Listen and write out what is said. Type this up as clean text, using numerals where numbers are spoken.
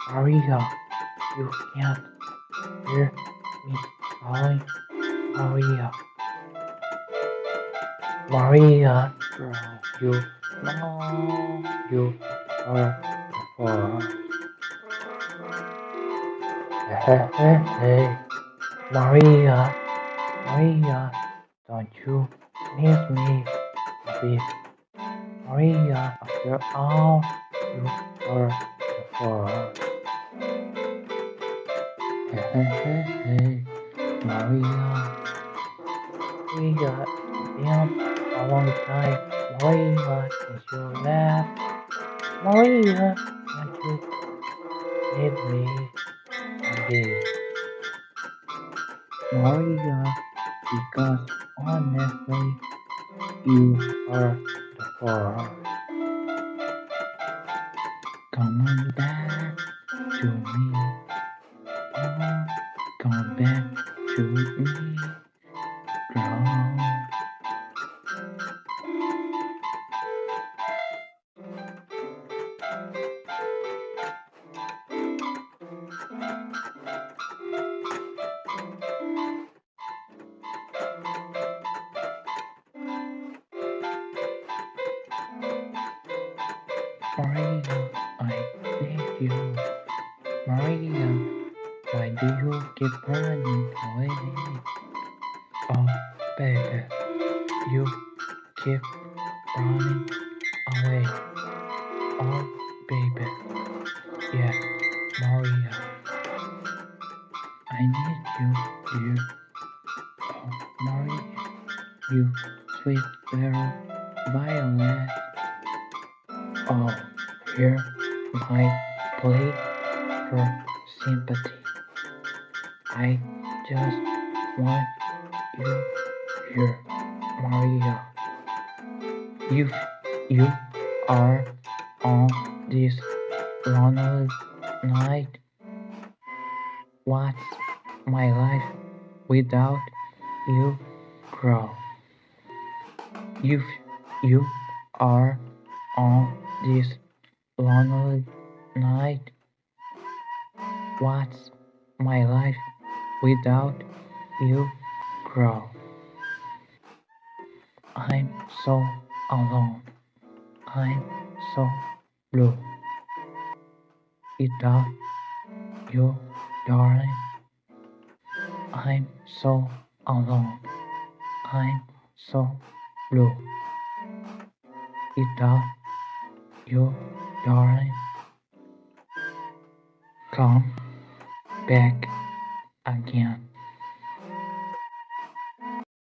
Maria, you can't hear me calling. Maria, Maria, girl, you know you are the forest. Hey, hey, hey, Maria, Maria, don't you miss me a bit? Maria, after all, you are the forest. Hey, hey, hey, hey, Maria, Maria, it's been a long time. Maria, since you left. Maria, don't you need me a bit? Maria, because honestly, you are the force. Come back to me. Oh, come back to me. Girl. Maria, I need you. Maria, why do you keep running away? Oh, baby, you keep running away. Oh, baby, yeah, Maria, I need you, dear. Oh, Maria, you sweet little violet. Oh, hear my plea for sympathy. I just want you here, Maria. If you are on this lonely night, what's my life without you, girl? If you are on this lonely night, what's my life without you, girl? I'm so alone. I'm so blue. Without you, darling, I'm so alone. I'm so blue. Without you, darling, come back again.